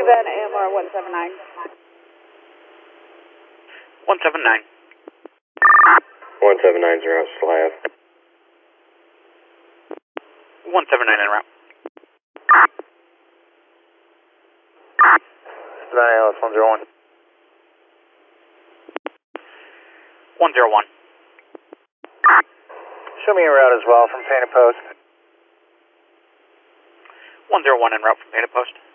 Van AMR 179. 179. 179's are out, Slav. 179 en route. Savannah Alice 101. 101. Show me en route as well from Painted Post. 101 en route from Painted Post.